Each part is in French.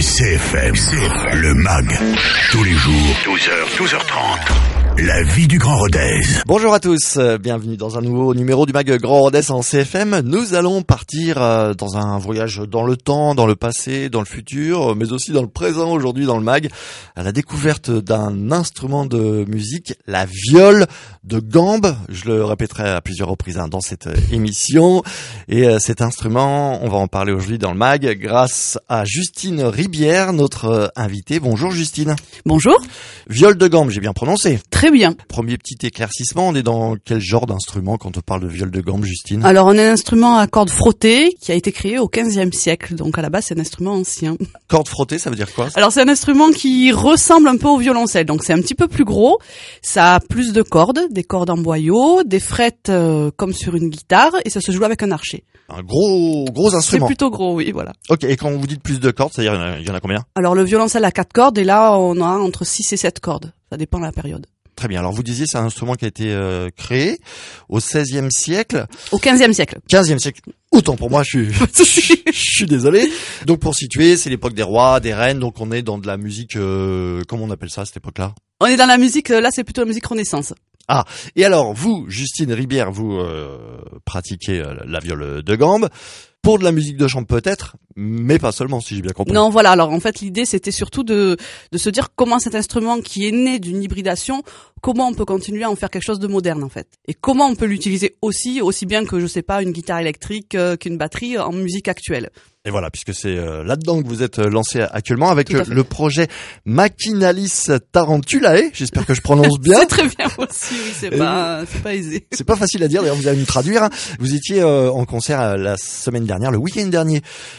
CFM, le MAG, tous les jours, 12h, 12h30. La vie du Grand Rodez. Bonjour à tous, bienvenue dans un nouveau numéro du MAG Grand Rodez en CFM. Nous allons partir dans un voyage dans le temps, dans le passé, dans le futur, mais aussi dans le présent aujourd'hui dans le MAG, à la découverte d'un instrument de musique, la viole de gambe. Je le répéterai à plusieurs reprises dans cette émission. Et cet instrument, on va en parler aujourd'hui dans le MAG grâce à Justine Ribière, notre invitée. Bonjour Justine. Bonjour. Viole de gambe, j'ai bien prononcé. Très bien. Premier petit éclaircissement, on est dans quel genre d'instrument quand on parle de viole de gambe, Justine? Alors, on a un instrument à cordes frottées qui a été créé au XVe siècle. Donc, à la base, c'est un instrument ancien. Cordes frottées, ça veut dire quoi? Alors, c'est un instrument qui ressemble un peu au violoncelle. Donc, c'est un petit peu plus gros. Ça a plus de cordes, des cordes en boyau, des frettes comme sur une guitare, et ça se joue avec un archet. Un gros instrument. C'est plutôt gros, oui, voilà. Ok, et quand vous dites plus de cordes, c'est-à-dire il y en a combien? Alors, le violoncelle a 4 cordes, et là, on a entre 6 et 7 cordes. Ça dépend de la période. Très bien. Alors vous disiez c'est un instrument qui a été créé au XVIe siècle. Au XVe siècle. 15e siècle. Autant pour moi, je suis désolé. Donc pour situer, c'est l'époque des rois, des reines. Donc on est dans de la musique, comment on appelle ça à cette époque-là? On est dans la musique, là c'est plutôt la musique Renaissance. Ah, et alors vous, Justine Ribière, vous pratiquez la viole de gambe. Pour de la musique de chambre peut-être, mais pas seulement, si j'ai bien compris. Non, voilà. Alors en fait, l'idée c'était surtout de se dire comment cet instrument qui est né d'une hybridation, comment on peut continuer à en faire quelque chose de moderne en fait, et comment on peut l'utiliser aussi bien que je sais pas une guitare électrique qu'une batterie en musique actuelle. Et voilà, puisque c'est là-dedans que vous êtes lancé actuellement avec le projet Machinalis Tarantulae. J'espère que je prononce bien. C'est très bien aussi, oui, c'est pas aisé. C'est pas facile à dire, d'ailleurs vous allez nous traduire. Vous étiez en concert la semaine dernière, le week-end dernier,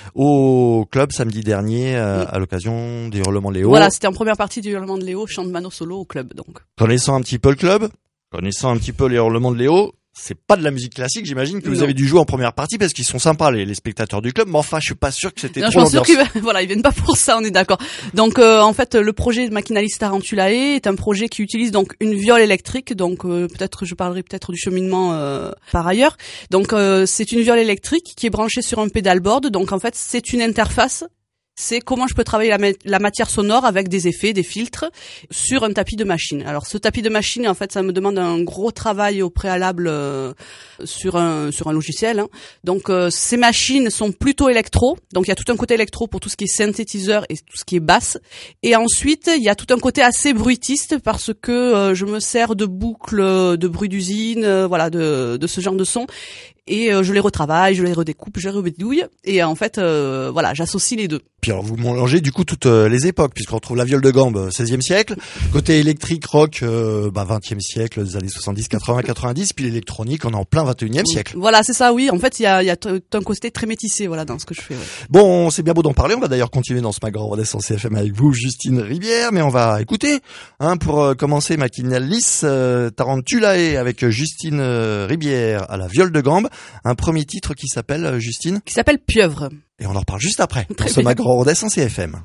au club samedi dernier, à l'occasion des Hurlements de Léo. Voilà, c'était en première partie du Hurlement de Léo, chant de Mano solo au club donc. Connaissant un petit peu le club, connaissant un petit peu les Hurlements de Léo, c'est pas de la musique classique, j'imagine que vous avez dû jouer en première partie parce qu'ils sont sympas les spectateurs du club, mais enfin je suis pas sûr que c'était trop l'ambiance. Je pense sûr ils viennent pas pour ça, on est d'accord. Donc en fait le projet de Machinalis Tarantulae est un projet qui utilise donc une viole électrique, donc peut-être je parlerai peut-être du cheminement par ailleurs. Donc c'est une viole électrique qui est branchée sur un pédalboard, donc en fait c'est une interface. C'est comment je peux travailler la matière sonore avec des effets, des filtres sur un tapis de machine. Alors ce tapis de machine, en fait, ça me demande un gros travail au préalable sur un logiciel. Hein. Donc ces machines sont plutôt électro. Donc il y a tout un côté électro pour tout ce qui est synthétiseur et tout ce qui est basse. Et ensuite il y a tout un côté assez bruitiste parce que je me sers de boucles, de bruit d'usine, voilà, de ce genre de son. Et je les retravaille, je les redécoupe, je les rebidouille. Et en fait, voilà, j'associe les deux. Puis alors, vous mélangez du coup toutes les époques, puisqu'on trouve la viole de gambe 16e siècle, côté électrique rock 20e siècle, les années 70, 80, 90, puis l'électronique, on est en plein 21e siècle. Voilà, c'est ça, oui. En fait, il y a tout un côté très métissé, voilà, dans ce que je fais. Ouais. Bon, c'est bien beau d'en parler. On va d'ailleurs continuer dans ce MAG Grand Rodez en CFM avec vous, Justine Ribière, mais on va écouter, pour commencer, Machinalis Tarantulae avec Justine Ribière à la viole de gambe. Un premier titre qui s'appelle, Justine? Qui s'appelle Pieuvre. Et on en reparle juste après, dans ce MAG Grand Rodez en CFM.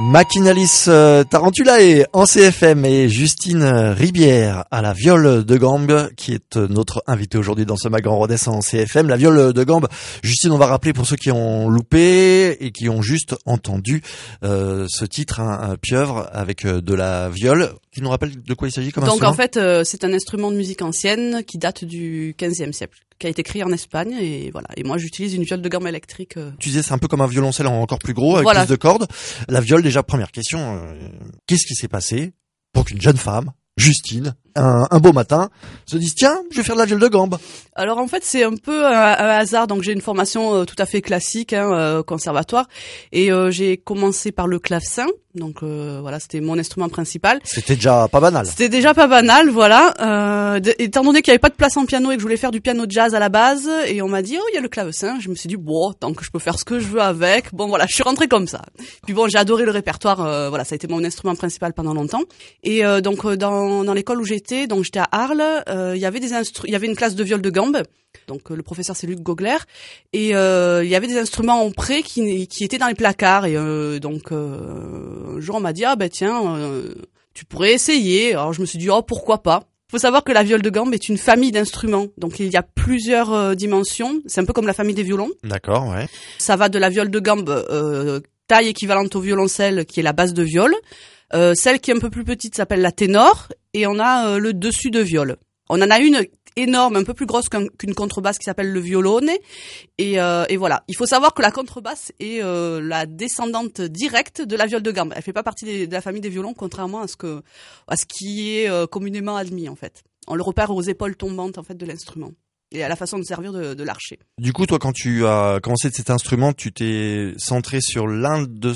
Macchinalis Tarantulae en CFM et Justine Ribière à la viole de gambe qui est notre invitée aujourd'hui dans ce mag Grand Rodez en CFM. La viole de gambe, Justine, on va rappeler pour ceux qui ont loupé et qui ont juste entendu ce titre, un pieuvre avec de la viole. Qui nous rappelle de quoi il s'agit comme Donc instrument ? en fait, c'est un instrument de musique ancienne qui date du 15e siècle, qui a été créé en Espagne et voilà. Et moi, j'utilise une viole de gambe électrique. Tu disais c'est un peu comme un violoncelle encore plus gros avec Voilà. plus de cordes. La viole, déjà première question, qu'est-ce qui s'est passé pour qu'une jeune femme, Justine, un beau matin, se dise tiens, je vais faire de la viole de gambe. Alors en fait, c'est un peu un hasard. Donc j'ai une formation tout à fait classique, conservatoire, et j'ai commencé par le clavecin. Donc voilà, c'était mon instrument principal. C'était déjà pas banal. C'était déjà pas banal, voilà. Étant donné qu'il n'y avait pas de place en piano et que je voulais faire du piano jazz à la base, et on m'a dit il y a le clavecin. Je me suis dit bon, tant que je peux faire ce que je veux avec, bon voilà, je suis rentrée comme ça. Puis bon, j'ai adoré le répertoire. Voilà, ça a été mon instrument principal pendant longtemps. Et donc dans l'école où j'étais à Arles, il y avait une classe de viole de gambe. Donc le professeur c'est Luc Gogler et il y avait des instruments en prêt qui étaient dans les placards et donc un jour on m'a dit tiens tu pourrais essayer. Alors je me suis dit pourquoi pas. Faut savoir que la viole de gambe est une famille d'instruments. Donc il y a plusieurs dimensions, c'est un peu comme la famille des violons. D'accord, ouais. Ça va de la viole de gambe taille équivalente au violoncelle qui est la basse de viole. Celle qui est un peu plus petite s'appelle la ténor et on a le dessus de viole. On en a une énorme, un peu plus grosse qu'une contrebasse qui s'appelle le violone et voilà. Il faut savoir que la contrebasse est la descendante directe de la viole de gambe. Elle fait pas partie de la famille des violons, contrairement à ce qui est communément admis en fait. On le repère aux épaules tombantes en fait de l'instrument et à la façon de servir de l'archet. Du coup, toi, quand tu as commencé de cet instrument, tu t'es centré sur l'une de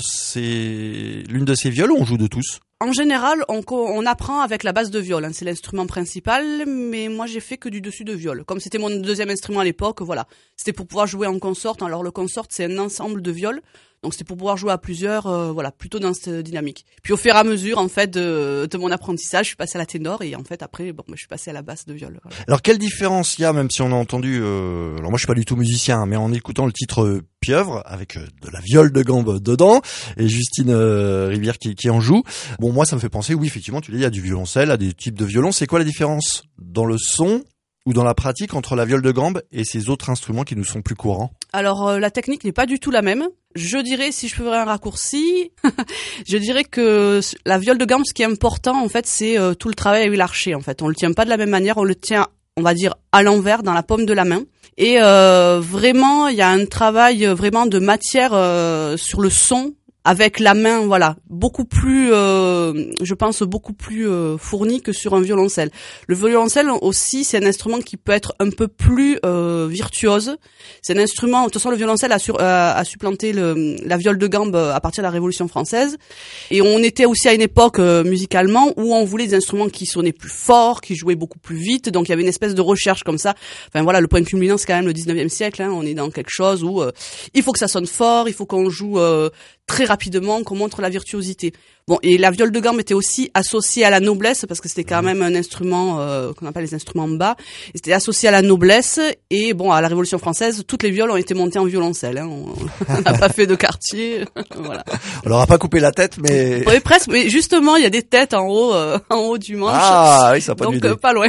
ces violes ou on joue de tous ? En général, on apprend avec la basse de viole, hein, c'est l'instrument principal, mais moi j'ai fait que du dessus de viole. Comme c'était mon deuxième instrument à l'époque, voilà, c'était pour pouvoir jouer en consort. Alors le consort, c'est un ensemble de violes, donc c'était pour pouvoir jouer à plusieurs, voilà, plutôt dans cette dynamique. Puis au fur et à mesure, en fait, de mon apprentissage, je suis passée à la ténor et en fait après, je suis passée à la basse de viole. Voilà. Alors quelle différence il y a, même si on a entendu, alors moi je suis pas du tout musicien, mais en écoutant le titre pieuvre avec de la viole de gambe dedans et Justine Ribière qui en joue. Bon, moi ça me fait penser, oui effectivement, tu l'as dit, il y a du violoncelle, à des types de violon. C'est quoi la différence dans le son ou dans la pratique entre la viole de gambe et ces autres instruments qui nous sont plus courants ? Alors la technique n'est pas du tout la même. Je dirais, si je ferais un raccourci, je dirais que la viole de gambe, ce qui est important en fait, c'est tout le travail avec l'archet. En fait, on le tient pas de la même manière, on le tient, on va dire, à l'envers, dans la paume de la main. Et vraiment, il y a un travail vraiment de matière sur le son avec la main, voilà, beaucoup plus, je pense, beaucoup plus fourni que sur un violoncelle. Le violoncelle aussi, c'est un instrument qui peut être un peu plus virtuose. C'est un instrument, de toute façon, le violoncelle a supplanté la viole de gambe à partir de la Révolution française. Et on était aussi à une époque musicalement où on voulait des instruments qui sonnaient plus fort, qui jouaient beaucoup plus vite. Donc il y avait une espèce de recherche comme ça. Enfin voilà, le point culminant, c'est quand même le 19e siècle. Hein. On est dans quelque chose où il faut que ça sonne fort, il faut qu'on joue très rapidement, qu'on montre la virtuosité. Bon, et la viole de gambe était aussi associée à la noblesse, parce que c'était quand même un instrument qu'on appelle les instruments bas. Et c'était associé à la noblesse, et bon, à la Révolution française, toutes les violes ont été montées en violoncelle. Hein. On n'a pas fait de quartier. Voilà. On leur a pas coupé la tête, mais... Oui, presque, mais justement, il y a des têtes en haut du manche. Ah oui, ça a pas dû aider. Donc pas loin.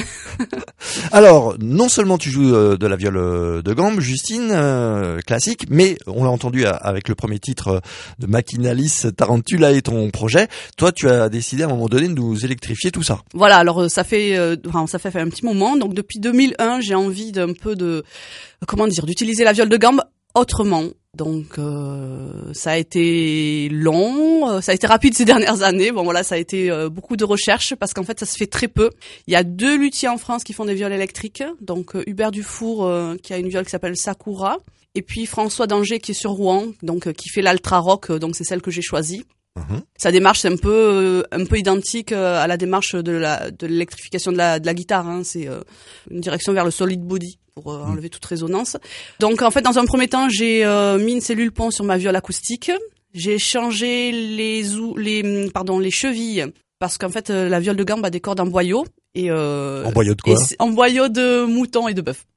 Alors, non seulement tu joues de la viole de gambe, Justine, classique, mais on l'a entendu avec le premier titre de Macchinalis Tarantulae, ton projet. Toi, tu as décidé à un moment donné de nous électrifier tout ça. Voilà, alors ça fait un petit moment. Donc depuis 2001, j'ai envie d'utiliser la viole de gambe autrement. Donc ça a été long, ça a été rapide ces dernières années. Bon voilà, ça a été beaucoup de recherches parce qu'en fait ça se fait très peu. Il y a 2 luthiers en France qui font des violes électriques. Donc Hubert Dufour qui a une viole qui s'appelle Sakura et puis François Danger qui est sur Rouen, donc qui fait l'Altra Rock, donc c'est celle que j'ai choisie. Sa démarche c'est un peu identique à la démarche de l'électrification de la guitare. Hein. C'est une direction vers le solid body pour enlever toute résonance. Donc en fait dans un premier temps j'ai mis une cellule pont sur ma viole acoustique. J'ai changé les chevilles parce qu'en fait la viole de gambe a des cordes en boyau et en boyau de quoi ? En boyau de mouton et de bœuf.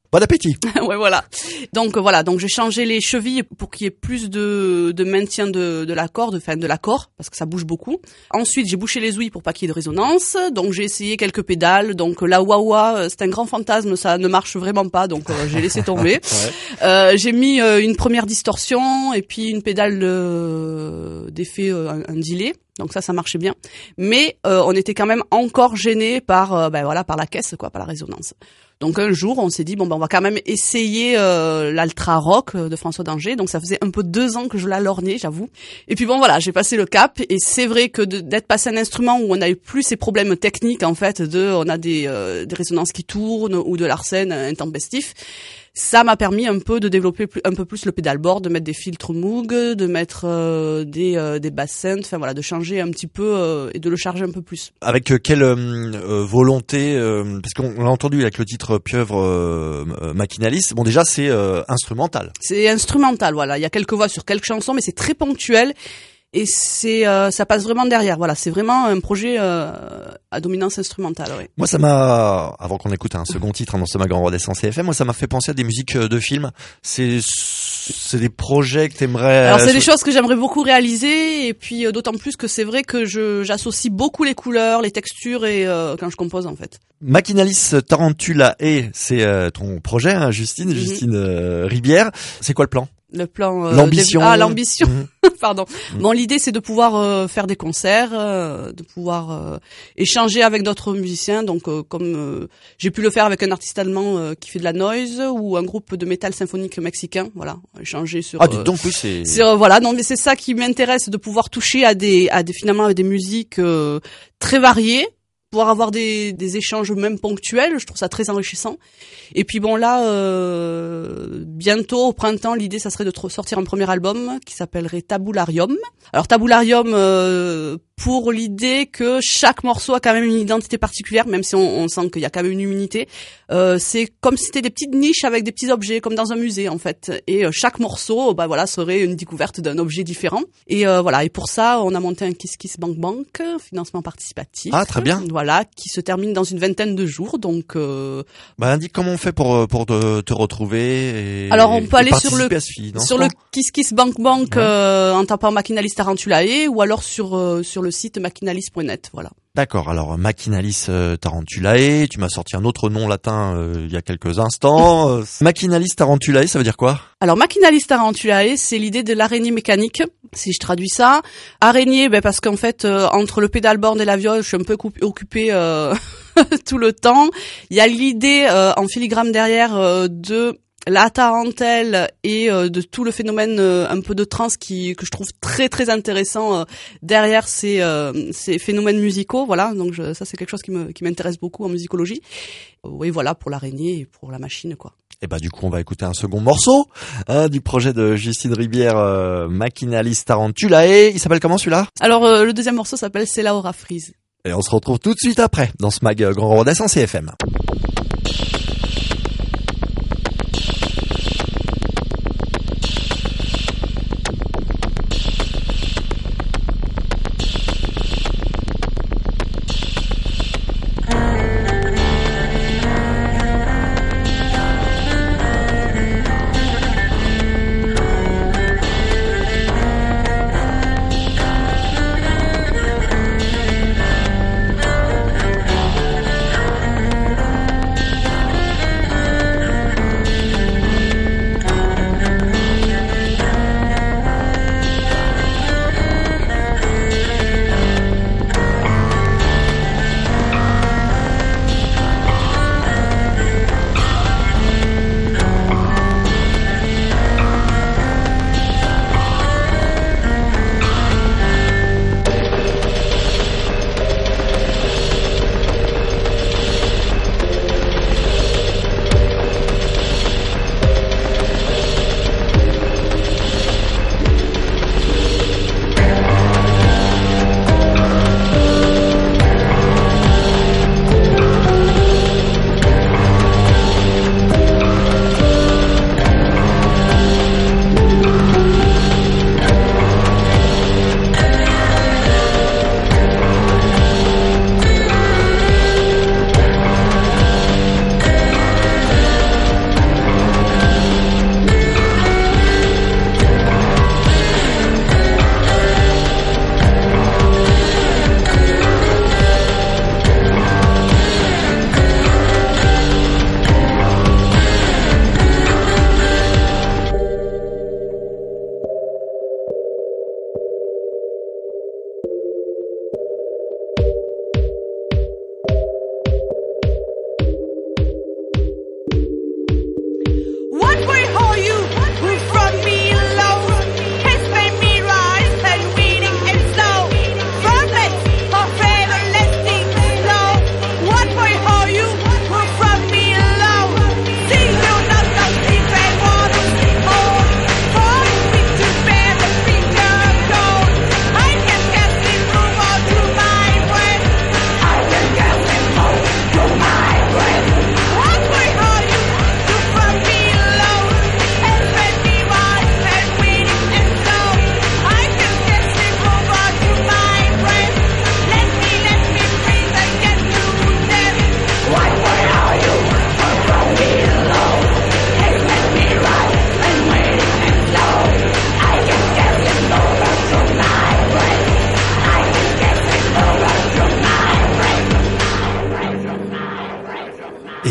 Bon appétit. Ouais, voilà. Donc j'ai changé les chevilles pour qu'il y ait plus de maintien de la corde, enfin de l'accord, parce que ça bouge beaucoup. Ensuite, j'ai bouché les ouïes pour pas qu'il y ait de résonance. Donc j'ai essayé quelques pédales. Donc la wah-wah, c'est un grand fantasme, ça ne marche vraiment pas, donc j'ai laissé tomber. Ouais. J'ai mis une première distorsion et puis une pédale d'effet, un delay. Donc ça marchait bien. Mais on était quand même encore gêné par par la caisse, quoi, par la résonance. Donc un jour, on s'est dit on va quand même essayer l'Altra Rock de François Danger. Donc ça faisait un peu 2 ans que je la lorgnais, j'avoue. Et puis voilà, j'ai passé le cap. Et c'est vrai que d'être passé à un instrument où on n'avait plus ces problèmes techniques, en fait, on a des résonances qui tournent ou de l'arsène intempestif. Ça m'a permis un peu de développer un peu plus le pédalboard, de mettre des filtres Moog, de mettre des bassins, enfin voilà, de changer un petit peu et de le charger un peu plus. Avec quelle volonté, parce qu'on l'a entendu avec le titre Pieuvre Macchinalis, bon déjà c'est instrumental. C'est instrumental, voilà, il y a quelques voix sur quelques chansons, mais c'est très ponctuel. Et ça passe vraiment derrière. Voilà, c'est vraiment un projet à dominance instrumentale. Ouais. Moi, ça m'a, avant qu'on écoute un second titre dans ce Mag Grand Rodez en CFM, moi, ça m'a fait penser à des musiques de films. C'est des projets que t'aimerais. Alors, c'est des choses que j'aimerais beaucoup réaliser, et puis d'autant plus que c'est vrai que j'associe beaucoup les couleurs, les textures, et quand je compose, en fait. Macchinalis Tarantulae, c'est ton projet, hein, Justine Ribière. C'est quoi le plan? Le plan l'ambition. L'ambition. Pardon. Bon, l'idée c'est de pouvoir faire des concerts, de pouvoir échanger avec d'autres musiciens. Donc comme j'ai pu le faire avec un artiste allemand qui fait de la noise ou un groupe de métal symphonique mexicain, voilà, échanger sur donc oui, c'est voilà, non mais c'est ça qui m'intéresse, de pouvoir toucher à des musiques très variées. Pouvoir avoir des échanges même ponctuels, je trouve ça très enrichissant. Et puis bon là, bientôt au printemps, l'idée ça serait de sortir un premier album qui s'appellerait Tabularium. Alors Tabularium pour l'idée que chaque morceau a quand même une identité particulière, même si on sent qu'il y a quand même une unité. C'est comme si c'était des petites niches avec des petits objets, comme dans un musée en fait. Et chaque morceau, serait une découverte d'un objet différent. Et voilà. Et pour ça, on a monté un Kiss Kiss Bank Bank, financement participatif. Ah très bien. Voilà, qui se termine dans une 20aine de jours. Donc, indique comment on fait pour te retrouver. Alors on peut aller sur le Kiss Kiss Bank Bank en tapant Macchinalis Tarantulae ou alors sur le site macchinalis.net. Voilà. D'accord, alors Macchinalis Tarantulae, tu m'as sorti un autre nom latin il y a quelques instants. Macchinalis Tarantulae, ça veut dire quoi? Alors Macchinalis Tarantulae, c'est l'idée de l'araignée mécanique, si je traduis ça. Araignée, parce qu'en fait, entre le pédalboard et la viole, je suis un peu occupée tout le temps. Il y a l'idée en filigrane derrière de la tarentelle et de tout le phénomène un peu de trance que je trouve très très intéressant derrière ces phénomènes musicaux, voilà. Donc ça c'est quelque chose qui m'intéresse beaucoup en musicologie. Oui, voilà, pour l'araignée et pour la machine, quoi. Et du coup on va écouter un second morceau du projet de Justine Ribière, Macchinalis Tarantulae. Il s'appelle comment celui-là? Alors le deuxième morceau s'appelle C'est la Aura Freeze. Et on se retrouve tout de suite après dans ce Mag Grand Rodez en CFM.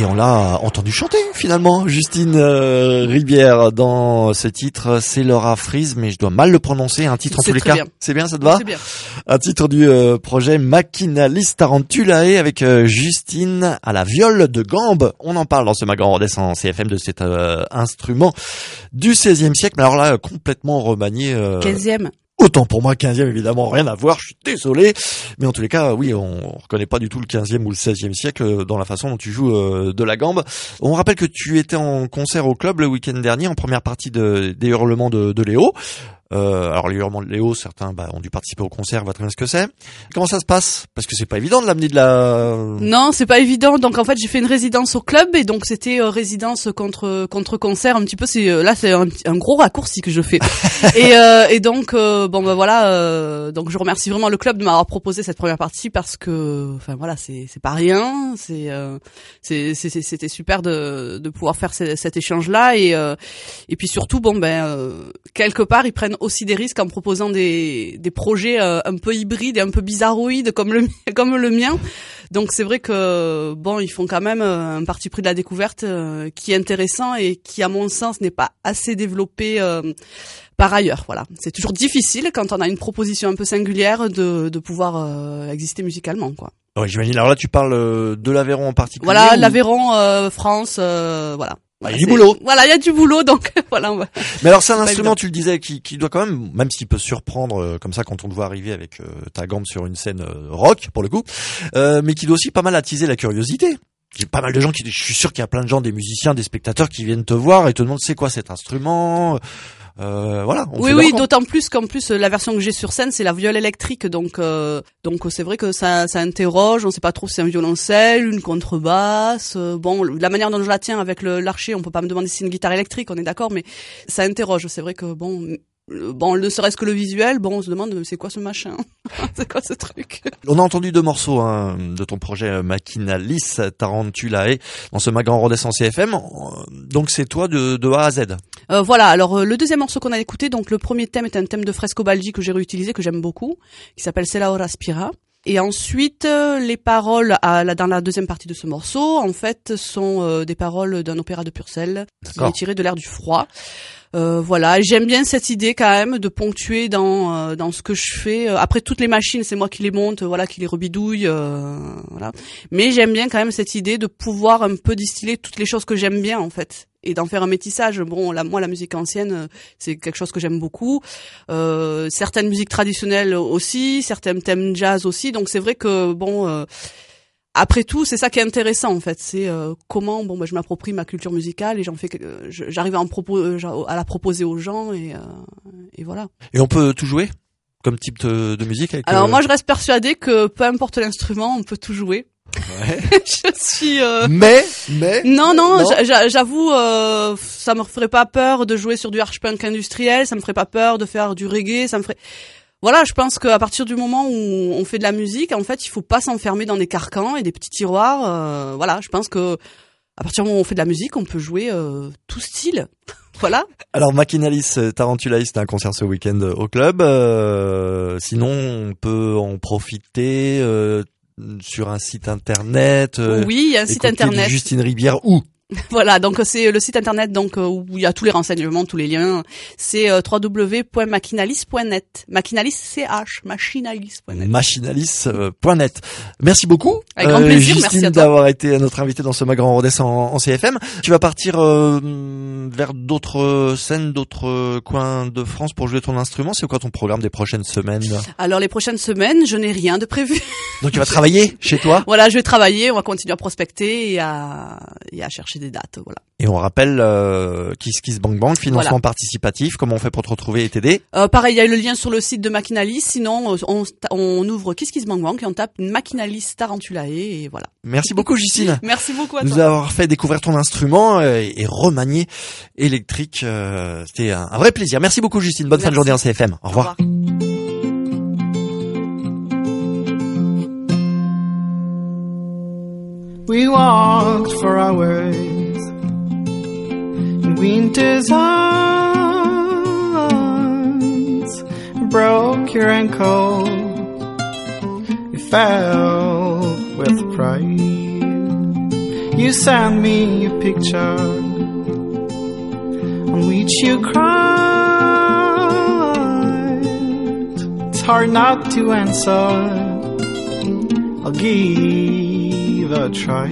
on l'a entendu chanter finalement, Justine Ribière dans ce titre, c'est Laura Freeze, mais je dois mal le prononcer, un titre en tous les cas. Bien. C'est bien, ça te va? C'est bien. Un titre du projet Macchinalis Tarantulae avec Justine à la viole de gambe. On en parle dans ce Mag Grand Rodez en CFM de cet instrument du XVIe siècle, mais alors là complètement remanié. 15e. Autant pour moi, 15e, évidemment, rien à voir, je suis désolé. Mais en tous les cas, oui, on reconnaît pas du tout le 15e ou le 16e siècle dans la façon dont tu joues de la gambe. On rappelle que tu étais en concert au club le week-end dernier, en première partie des hurlements de Léo. Alors les hurlements de Léo, certains ont dû participer au concert, voient très bien ce que c'est. Comment ça se passe? Parce que c'est pas évident de l'amener de la... Non, c'est pas évident. Donc en fait, j'ai fait une résidence au club et donc c'était résidence contre concert un petit peu. C'est un gros raccourci que je fais. et donc voilà. Donc je remercie vraiment le club de m'avoir proposé cette première partie parce que enfin voilà, c'est pas rien. C'était super de pouvoir faire cet échange là et puis surtout quelque part ils prennent aussi des risques en proposant des projets un peu hybrides et un peu bizarroïdes comme le mien. Donc c'est vrai que ils font quand même un parti pris de la découverte qui est intéressant et qui à mon sens n'est pas assez développé par ailleurs. Voilà, c'est toujours difficile quand on a une proposition un peu singulière de pouvoir exister musicalement, quoi. Oui, j'imagine. Alors là, tu parles de l'Aveyron en particulier. Voilà, l'Aveyron, France, voilà. Il y a du boulot. Voilà, il y a du boulot, donc voilà. Mais alors c'est un instrument, tu le disais, qui doit quand même s'il peut surprendre comme ça quand on te voit arriver avec ta gambe sur une scène rock pour le coup, mais qui doit aussi pas mal attiser la curiosité. J'ai pas mal de gens je suis sûr qu'il y a plein de gens, des musiciens, des spectateurs qui viennent te voir et te demandent c'est quoi cet instrument. Voilà. Oui, d'autant plus qu'en plus la version que j'ai sur scène c'est la viole électrique, donc c'est vrai que ça interroge. On sait pas trop si c'est un violoncelle, une contrebasse. La manière dont je la tiens avec l'archet, on peut pas me demander si c'est une guitare électrique, on est d'accord, mais ça interroge. C'est vrai que ne serait-ce que le visuel, on se demande c'est quoi ce machin, c'est quoi ce truc. On a entendu 2 morceaux de ton projet Macchinalis Tarantulae dans ce Mag Grand Rodez en CFM. Donc c'est toi de A à Z. Voilà. Alors le deuxième morceau qu'on a écouté, donc le premier thème est un thème de Frescobaldi que j'ai réutilisé, que j'aime beaucoup, qui s'appelle C'est la ora spira. Et ensuite, les paroles dans la deuxième partie de ce morceau, en fait, sont des paroles d'un opéra de Purcell qui est tiré de l'air du froid. Voilà, j'aime bien cette idée quand même de ponctuer dans ce que je fais. Après toutes les machines, c'est moi qui les monte, qui les rebidouille, voilà. Mais j'aime bien quand même cette idée de pouvoir un peu distiller toutes les choses que j'aime bien en fait et d'en faire un métissage. Moi la musique ancienne, c'est quelque chose que j'aime beaucoup. Certaines musiques traditionnelles aussi, certains thèmes jazz aussi. Donc c'est vrai que après tout, c'est ça qui est intéressant en fait, c'est comment je m'approprie ma culture musicale et j'arrive à la proposer aux gens et voilà. Et on peut tout jouer comme type de musique avec Alors moi je reste persuadée que peu importe l'instrument, on peut tout jouer. Ouais. Je suis mais non. J'avoue ça me ferait pas peur de jouer sur du harsh punk industriel, ça me ferait pas peur de faire du reggae, Voilà, je pense qu'à partir du moment où on fait de la musique, en fait, il faut pas s'enfermer dans des carcans et des petits tiroirs. Voilà, je pense que à partir du moment où on fait de la musique, on peut jouer tout style. Voilà. Alors, Macchinalis Tarantulae, c'est un concert ce week-end au club. Sinon, on peut en profiter sur un site internet. Oui, il y a un site internet. Justine Ribière où? Voilà, donc c'est le site internet où il y a tous les renseignements, tous les liens. C'est www.machinalis.net. Machinalis Machinalis.net. Machinalis.net. Merci beaucoup. Avec grand plaisir, Justine, merci à toi d'avoir été notre invité dans ce Mag Grand Rodez en CFM. Tu vas partir vers d'autres scènes, d'autres coins de France pour jouer ton instrument. C'est quoi ton programme des prochaines semaines? Alors les prochaines semaines, je n'ai rien de prévu. Donc tu vas travailler chez toi? Voilà, je vais travailler, on va continuer à prospecter et à chercher des dates, voilà. Et on rappelle Kiss Bang Bang, financement participatif, comment on fait pour te retrouver et t'aider? Pareil, il y a le lien sur le site de Macchinalis, sinon on ouvre Kiss Bang Bang et on tape Macchinalis Tarantulae et voilà. Merci beaucoup Justine. Merci beaucoup à toi. Nous avoir fait découvrir ton instrument et remanié électrique, c'était un vrai plaisir. Merci beaucoup Justine, bonne fin de journée en CFM. Au revoir. We walked for hours in winter's arms, broke your ankle, you fell with pride. You send me a picture on which you cried. It's hard not to answer. I'll give a try.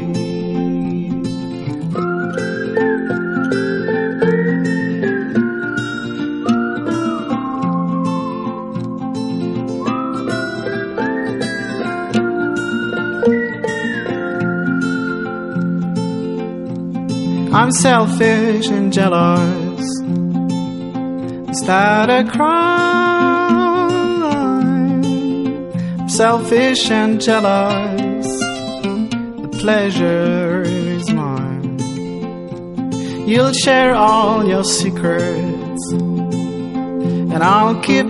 I'm selfish and jealous. Is that a crime? I'm selfish and jealous. The pleasure is mine. You'll share all your secrets, and I'll keep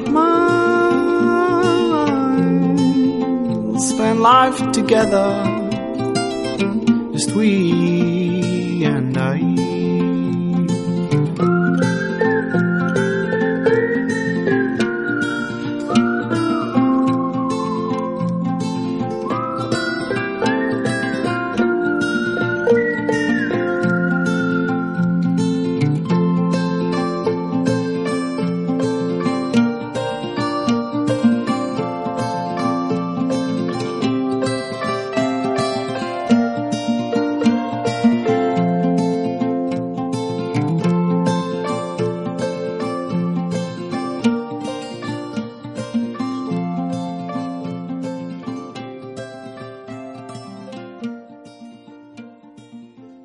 mine. We'll spend life together, just we